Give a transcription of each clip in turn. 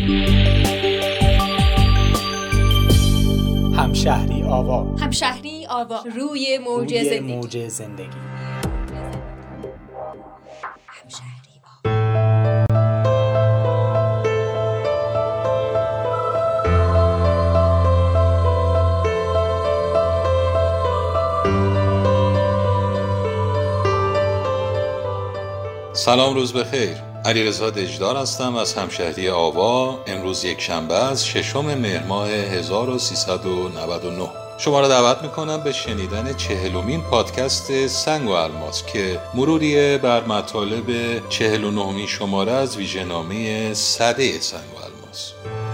همشهری آوا. همشهری آوا. روی موج زندگی. همشهری آوا. سلام، روز بخیر. علیرضا دژدار هستم از همشهری آوا. امروز یک شنبه از 6 مهر ماه 1399. شما را دعوت میکنم به شنیدن 40مین پادکست سنگ و الماس که مروری بر مطالب 49مین شماره از ویژه‌نامه سده سنگ و الماس.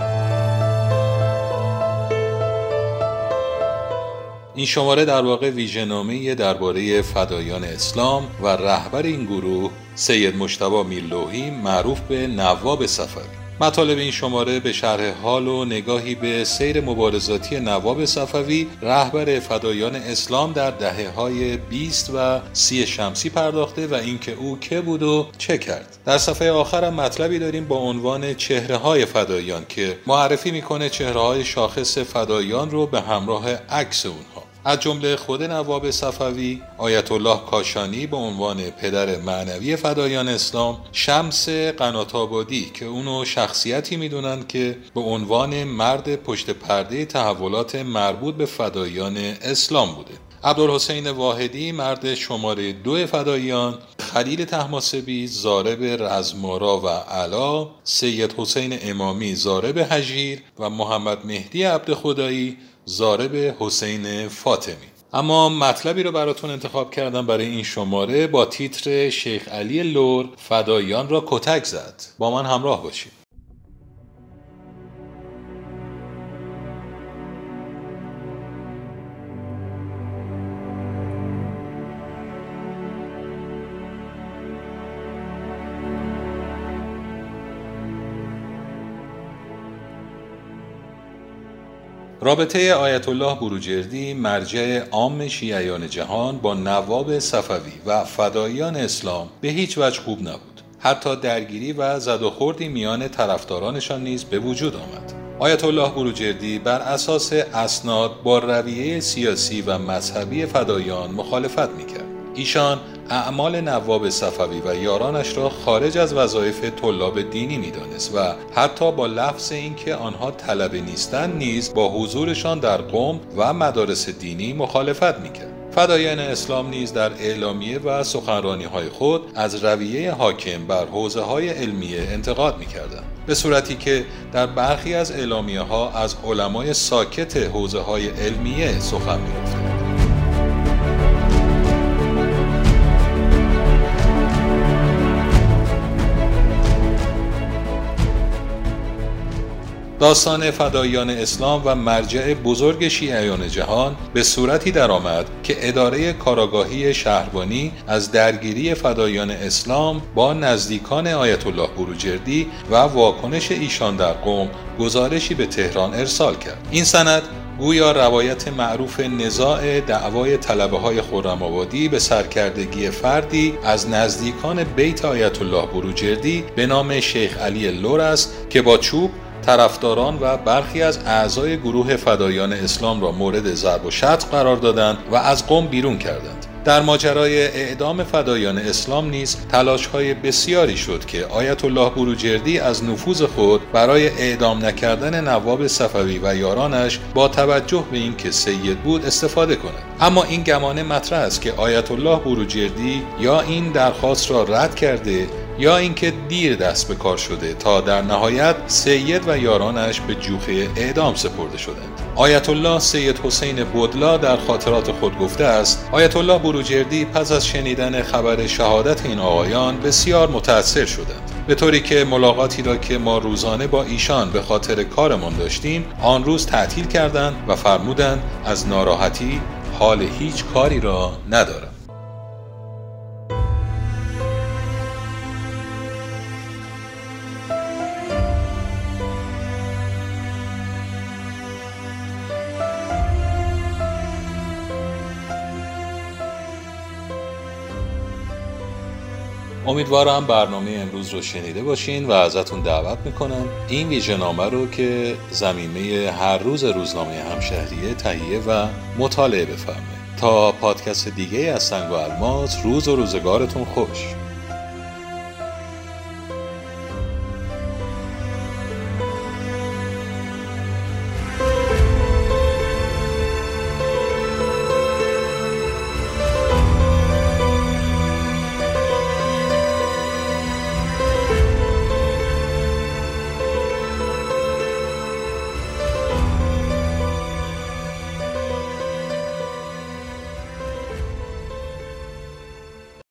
این شماره در واقع ویژه‌نامه‌ای درباره فدایان اسلام و رهبر این گروه سید مجتبی میرلوحی معروف به نواب صفوی. مطالب این شماره به شرح حال و نگاهی به سیر مبارزاتی نواب صفوی رهبر فدایان اسلام در دهه‌های 20 و 30 شمسی پرداخته و اینکه او که بود و چه کرد. در صفحه آخر هم مطلبی داریم با عنوان چهره‌های فدایان که معرفی میکنه چهره‌های شاخص فدایان رو به همراه عکس اونها. از جمله خود نواب صفوی، آیت الله کاشانی به عنوان پدر معنوی فدایان اسلام، شمس قنات‌آبادی که اونو شخصیتی میدونن که به عنوان مرد پشت پرده تحولات مربوط به فدایان اسلام بوده، عبدالحسین واحدی مرد شماره 2 فدایان، خلیل طهماسبی ضارب رزمارا و علا، سید حسین امامی ضارب هجیر و محمد مهدی عبدخدایی ضارب حسین فاطمی. اما مطلبی رو براتون انتخاب کردم برای این شماره با تیتر شیخ علی لر فدایان را کتک زد. با من همراه باشید. رابطه آیت الله بروجردی مرجع عام شیعیان جهان با نواب صفوی و فدایان اسلام به هیچ وجه خوب نبود. حتی درگیری و زد و خوردی میان طرفدارانشان نیز به وجود آمد. آیت الله بروجردی بر اساس اسناد با رویه سیاسی و مذهبی فدایان مخالفت میکرد. ایشان اعمال نواب صفوی و یارانش را خارج از وظایف طلاب دینی می‌دانست و حتی با لفظ اینکه آنها طلبه نیستند نیز با حضورشان در قم و مدارس دینی مخالفت می‌کرد. فدایان اسلام نیز در اعلامیه و سخنرانی‌های خود از رویه حاکم بر حوزه‌های علمیه انتقاد می‌کردند، به صورتی که در برخی از اعلامیه‌ها از علمای ساکت حوزه‌های علمیه سخن می‌گفتند. داستان فدایان اسلام و مرجع بزرگ شیعیان جهان به صورتی درآمد که اداره کاراگاهی شهربانی از درگیری فدایان اسلام با نزدیکان آیت الله بروجردی و واکنش ایشان در قم گزارشی به تهران ارسال کرد. این سند گویا روایت معروف نزاع دعوای طلبه‌های خرم‌آبادی به سرکردگی فردی از نزدیکان بیت آیت الله بروجردی به نام شیخ علی لر است که با چوب طرفداران و برخی از اعضای گروه فدایان اسلام را مورد ضرب و شتم قرار دادند و از قم بیرون کردند. در ماجرای اعدام فدایان اسلام نیز تلاش‌های بسیاری شد که آیت الله بروجردی از نفوذ خود برای اعدام نکردن نواب صفوی و یارانش با توجه به اینکه سید بود استفاده کند. اما این گمانه مطرح است که آیت الله بروجردی یا این درخواست را رد کرده یا اینکه دیر دست به کار شده تا در نهایت سید و یارانش به جوخه اعدام سپرده شدند. آیت الله سید حسین بدلا در خاطرات خود گفته است: آیت الله بروجردی پس از شنیدن خبر شهادت این آقایان بسیار متأثر شدند، به طوری که ملاقاتی را که ما روزانه با ایشان به خاطر کارمان داشتیم آن روز تعطیل کردند و فرمودند از ناراحتی حال هیچ کاری را ندارم. امیدوارم برنامه امروز رو شنیده باشین و ازتون دعوت میکنم این ویژه‌نامه رو که ضمیمه هر روز روزنامه همشهریه تهیه و مطالعه بفرمایید. تا پادکست دیگه از سنگ و الماس، روز و روزگارتون خوش.